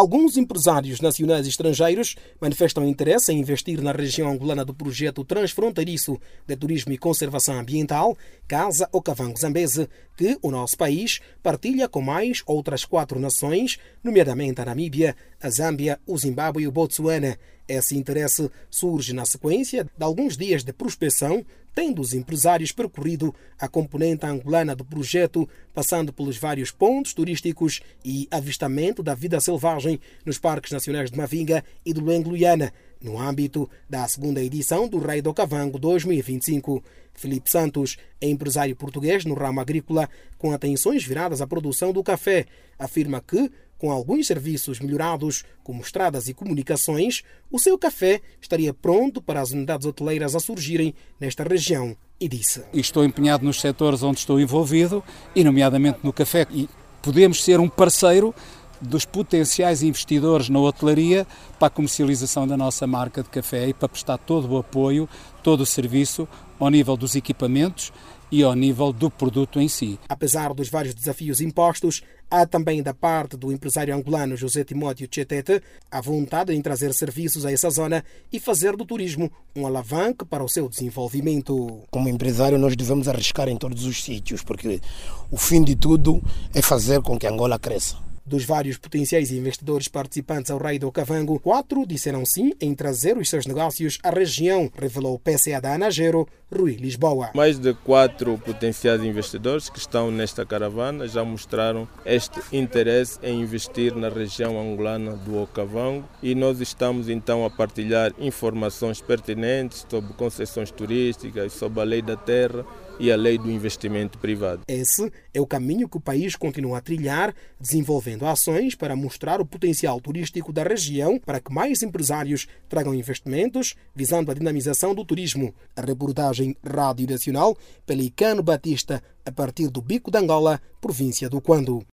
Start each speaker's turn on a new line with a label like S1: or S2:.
S1: Alguns empresários nacionais e estrangeiros manifestam interesse em investir na região angolana do projeto transfronteiriço de turismo e conservação ambiental Casa Okavango Zambeze, que o nosso país partilha com mais outras 4 nações, nomeadamente a Namíbia, a Zâmbia, o Zimbábue e o Botsuana. Esse interesse surge na sequência de alguns dias de prospecção, tendo os empresários percorrido a componente angolana do projeto, passando pelos vários pontos turísticos e avistamento da vida selvagem nos Parques Nacionais de Mavinga e do Luengo-Luiana, no âmbito da 2ª edição do Rei do Okavango 2025. Filipe Santos é empresário português no ramo agrícola, com atenções viradas à produção do café. Afirma que, com alguns serviços melhorados, como estradas e comunicações, o seu café estaria pronto para as unidades hoteleiras a surgirem nesta região. E disse:
S2: Estou empenhado nos setores onde estou envolvido, e nomeadamente no café. E podemos ser um parceiro dos potenciais investidores na hotelaria para a comercialização da nossa marca de café e para prestar todo o apoio, todo o serviço ao nível dos equipamentos e ao nível do produto em si.
S1: Apesar dos vários desafios impostos, há também da parte do empresário angolano José Timóteo Chetete a vontade em trazer serviços a essa zona e fazer do turismo um alavanque para o seu desenvolvimento.
S3: Como empresário, nós devemos arriscar em todos os sítios, porque o fim de tudo é fazer com que Angola cresça.
S1: Dos vários potenciais investidores participantes ao Rei do Okavango, 4 disseram sim em trazer os seus negócios à região, revelou o PCA da Anagero, Rui Lisboa.
S4: Mais de 4 potenciais investidores que estão nesta caravana já mostraram este interesse em investir na região angolana do Okavango, e nós estamos então a partilhar informações pertinentes sobre concessões turísticas, sobre a lei da terra e a lei do investimento privado.
S1: Esse é o caminho que o país continua a trilhar, desenvolvendo ações para mostrar o potencial turístico da região para que mais empresários tragam investimentos, visando a dinamização do turismo. A reportagem Rádio Nacional, Pelicano Batista, a partir do Bico de Angola, província do Quando.